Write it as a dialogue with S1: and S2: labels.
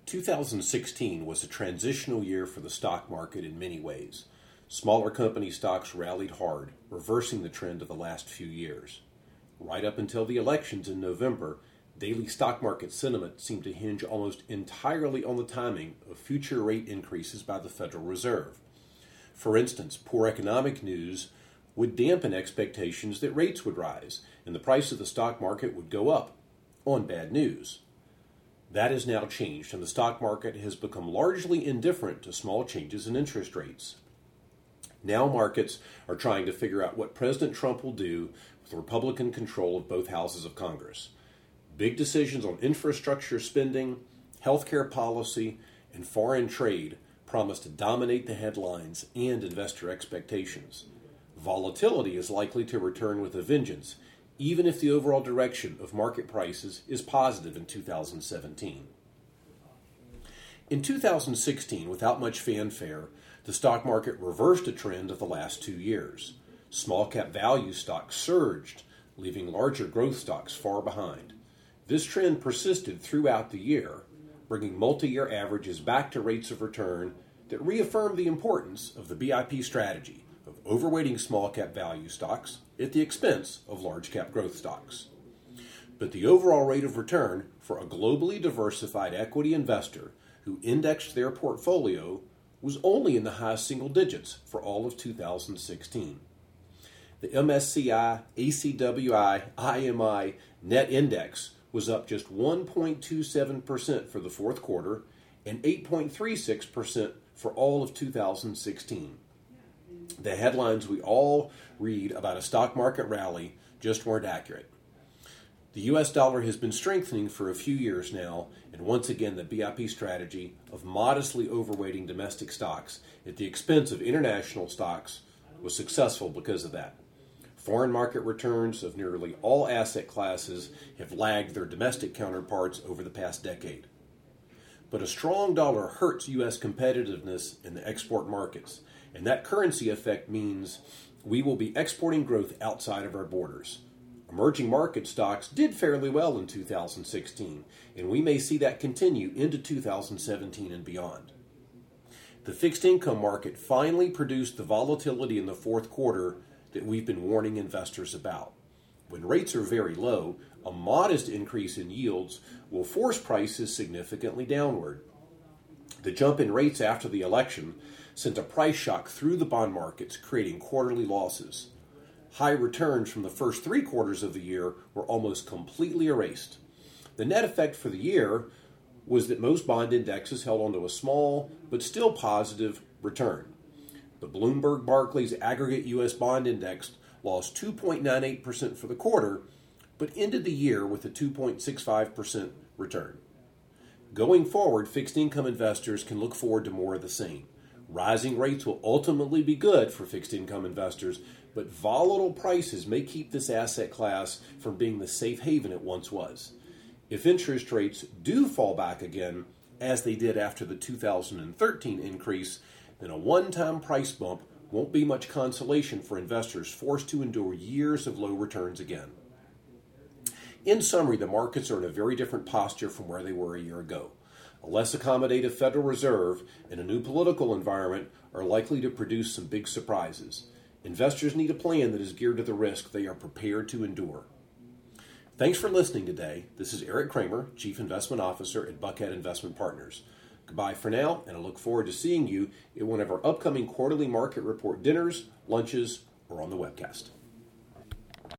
S1: 2016 was a transitional year for the stock market in many ways. Smaller company stocks rallied hard, reversing the trend of the last few years. Right up until the elections in November, daily stock market sentiment seemed to hinge almost entirely on the timing of future rate increases by the Federal Reserve. For instance, poor economic news would dampen expectations that rates would rise and the price of the stock market would go up on bad news. That has now changed, and the stock market has become largely indifferent to small changes in interest rates. Now markets are trying to figure out what President Trump will do with Republican control of both houses of Congress. Big decisions on infrastructure spending, healthcare policy, and foreign trade promise to dominate the headlines and investor expectations. Volatility is likely to return with a vengeance, even if the overall direction of market prices is positive in 2017. In 2016, without much fanfare, the stock market reversed a trend of the last 2 years. Small cap value stocks surged, leaving larger growth stocks far behind. This trend persisted throughout the year, bringing multi-year averages back to rates of return that reaffirmed the importance of the BIP strategy of overweighting small cap value stocks at the expense of large cap growth stocks. But the overall rate of return for a globally diversified equity investor who indexed their portfolio was only in the high single digits for all of 2016. The MSCI ACWI IMI net index was up just 1.27% for the fourth quarter and 8.36% for all of 2016. The headlines we all read about a stock market rally just weren't accurate. The U.S. dollar has been strengthening for a few years now, and once again the BIP strategy of modestly overweighting domestic stocks at the expense of international stocks was successful because of that. Foreign market returns of nearly all asset classes have lagged their domestic counterparts over the past decade. But a strong dollar hurts U.S. competitiveness in the export markets, and that currency effect means we will be exporting growth outside of our borders. Emerging market stocks did fairly well in 2016, and we may see that continue into 2017 and beyond. The fixed income market finally produced the volatility in the fourth quarter that we've been warning investors about. When rates are very low, a modest increase in yields will force prices significantly downward. The jump in rates after the election sent a price shock through the bond markets, creating quarterly losses. High returns from the first 3 quarters of the year were almost completely erased. The net effect for the year was that most bond indexes held onto a small but still positive return. The Bloomberg Barclays Aggregate U.S. Bond Index lost 2.98% for the quarter, but ended the year with a 2.65% return. Going forward, fixed income investors can look forward to more of the same. Rising rates will ultimately be good for fixed income investors, but volatile prices may keep this asset class from being the safe haven it once was. If interest rates do fall back again, as they did after the 2013 increase, then a one-time price bump won't be much consolation for investors forced to endure years of low returns again. In summary, the markets are in a very different posture from where they were a year ago. A less accommodative Federal Reserve and a new political environment are likely to produce some big surprises. Investors need a plan that is geared to the risk they are prepared to endure. Thanks for listening today. This is Eric Kramer, Chief Investment Officer at Buckhead Investment Partners. Goodbye for now, and I look forward to seeing you at one of our upcoming quarterly market report dinners, lunches, or on the webcast.